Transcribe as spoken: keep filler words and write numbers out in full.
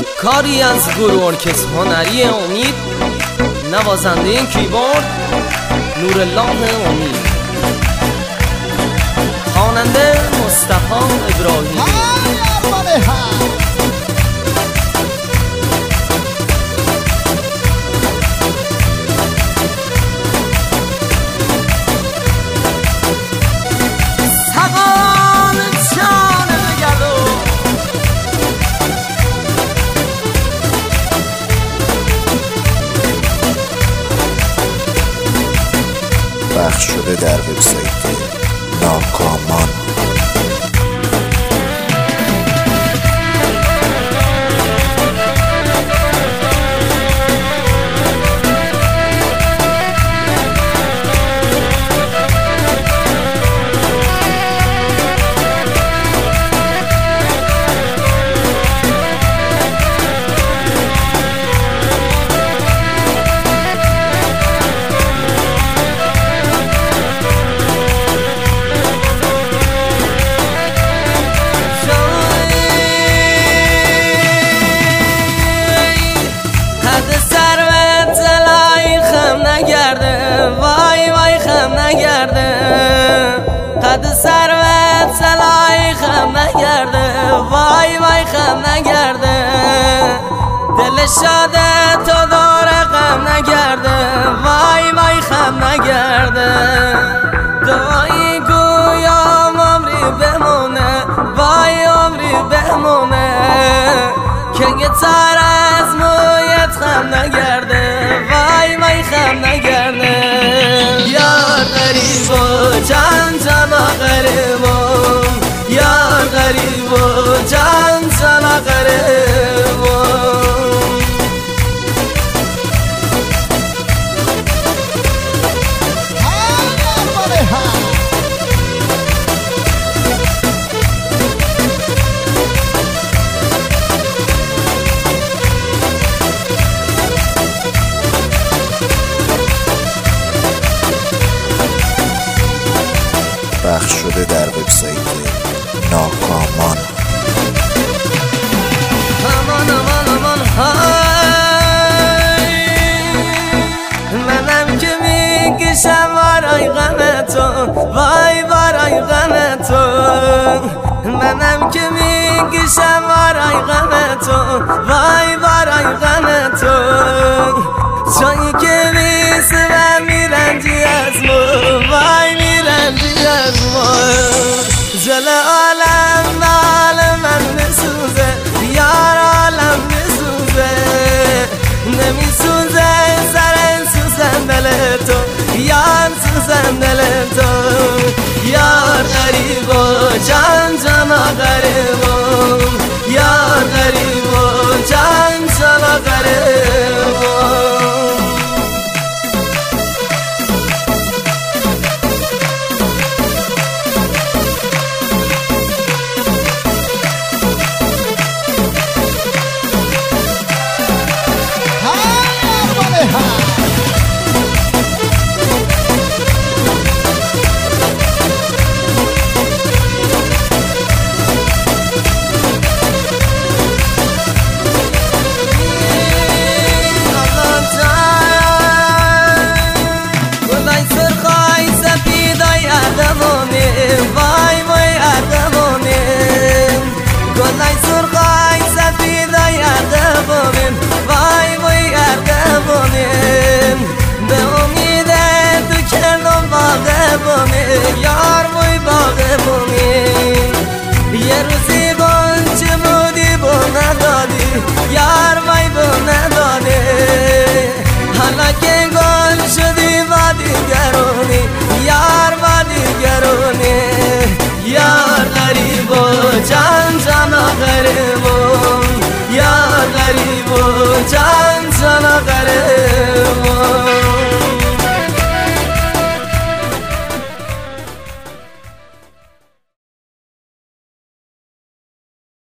کاری از گروه ارکستر هنری امید، نوازنده این کیبورد نورالله امید، خواننده مصطفی ابراهیمی. پخش شده در وبسایت ناکامان. قد ثروت سلای خم نگرده، وای وای خم نگرده، دل شاده تو دور غم نگرده، وای وای خم نگرده، دعایی گویام عمری بمونه، وای عمری بمونه، که یه تر از مویت خم نگرده، وای وای خم نگرده. یار غریب و جان جانا غریبم، یار غریب و جان جانا غریبم. پخش شده در وبسایت ناکامان. امان امان امان های، منم که میکشم وارای غم تو، وای وارای غم تو، منم که میکشم وارای غم تو، وای وارای غم تو، جایی که میسه و میرنجی از مو، وای میرنجی از مو، جل عالم نال من نسوزه، یار عالم نسوزه، نمیسوزه سر سوزن دل تو، یار سوزن دل تو. یار غریب و جان جانا غریبم، یار غریب و جان جانا غریبم. یار موی باغبونی، یه روزی بانچه بودی با ندادی، یار مای با نداده، حالا که گل شدی با دیگرونی، یار با دیگرونی. یار غریب و جان جانا غریبم، یار غریب و جان جانا غریبم.